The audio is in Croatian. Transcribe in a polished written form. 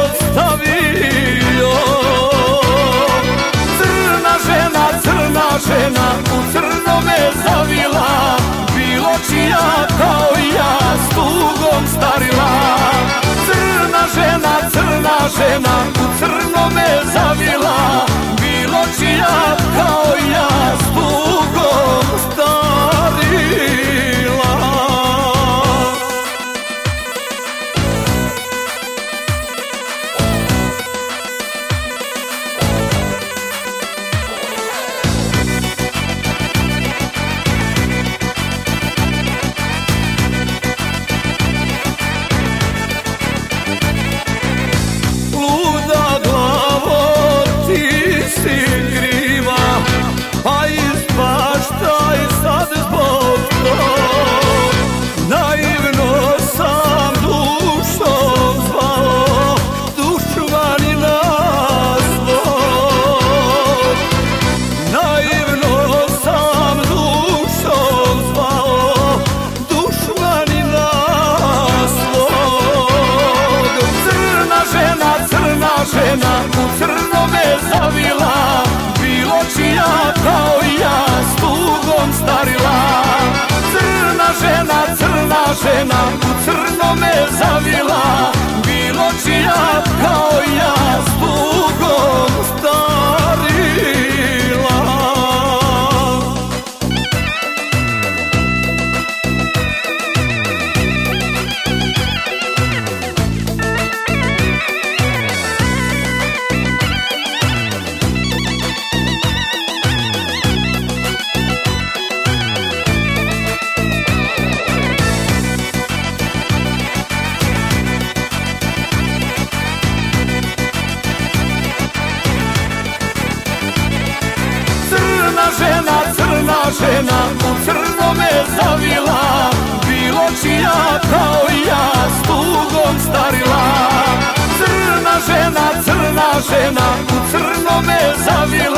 ostavio. Crna žena u crno me zavila, bilo čija kao ja s tugom starila. Crna žena u crno me zavila, bilo čija kao ja s tugom starila. Žena u crno me zavila, bilo čija kao ja s tugom starila. Crna žena u crno me zavila, bilo čija kao ja s tugom starila. Crna žena u crno me zavila, bilo čija kao ja s tugom starila. Crna žena u crno me zavila,